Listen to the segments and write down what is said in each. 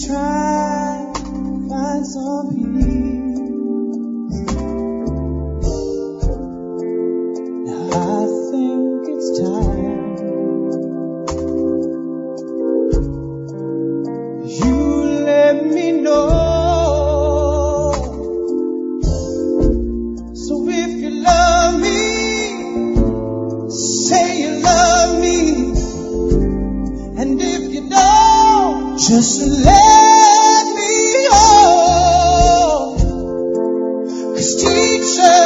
try to find some peace. Now I think it's time you let me know. So if you love me, say you love me. And if you don't, just let me go. 'Cause teacher,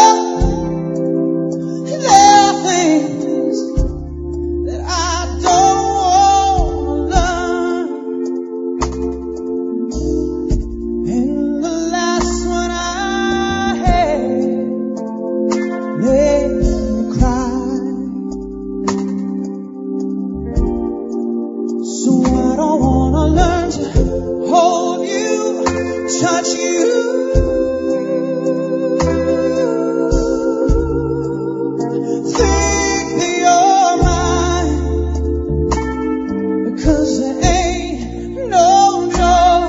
there are things that I don't want to learn. And the last one I had made me cry. So I don't want to learn to hold you, touch you. Think that you're mine, because there ain't no joy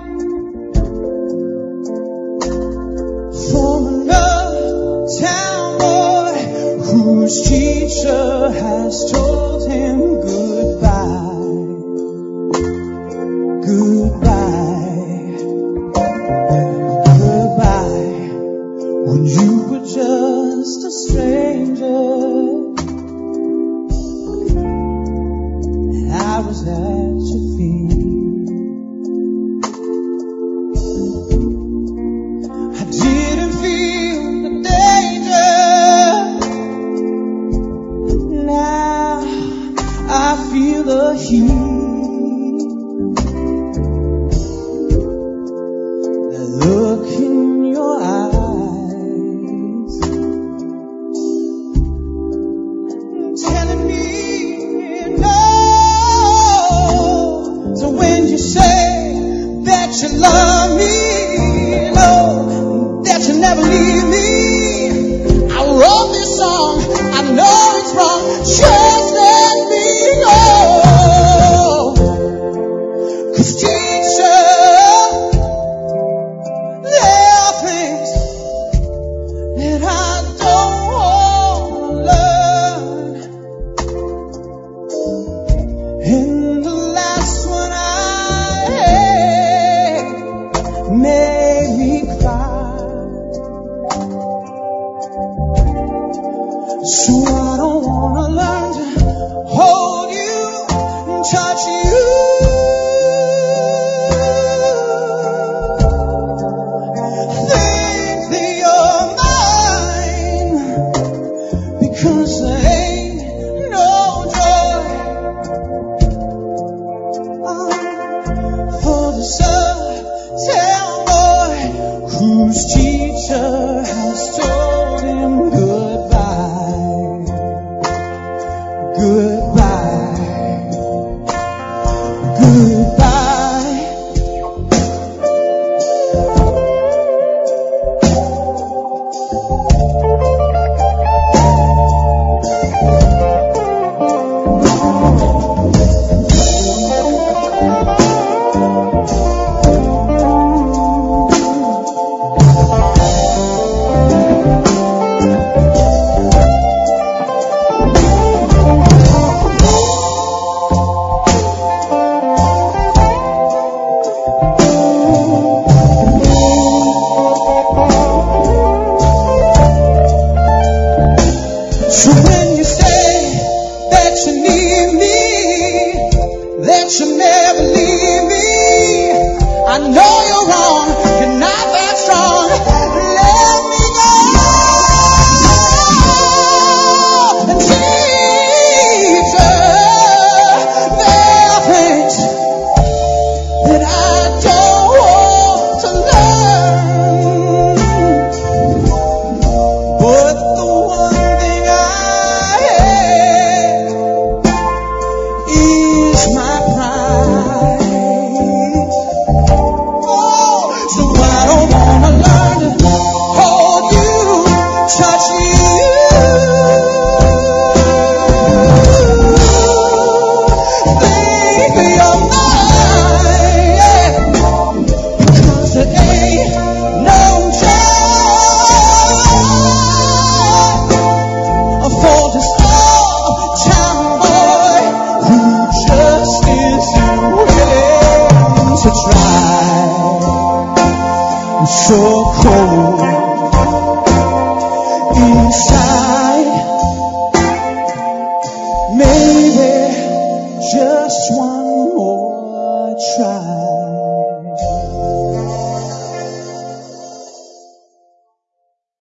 for another town boy whose teacher has told him goodbye. Goodbye, goodbye, when you were just a stranger, and I was at your feet. I didn't feel the danger, now I feel the heat. Look in your eyes, telling me no. So when you say that you love me, no, that you never leave me, I wrote this song, I know it's wrong, just let me go. 'Cause teacher, there are things that I don't want to learn. And the last one I had made me cry. So I don't want to learn to hold you and touch you. Think that you're mine, because there ain't no joy for the town boy whose teacher has told him goodbye. Goodbye, goodbye. So when you say that you need me, that you never leave me, I know you're wrong, you're not that strong. Let me go. And teacher, there are things that I don't want to learn, but the one thing I have is my pride. to try. I'm so cold